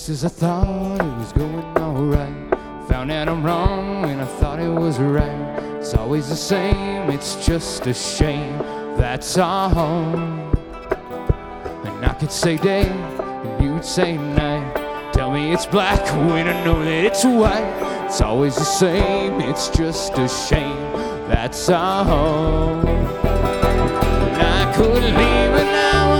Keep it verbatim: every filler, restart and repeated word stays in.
just as I thought it was going alright, found out I'm wrong and I thought it was right. It's always the same, it's just a shame, that's all. And I could say day and you'd say night. Tell me it's black when I know that it's white. It's always the same, it's just a shame, that's all. And I could leave it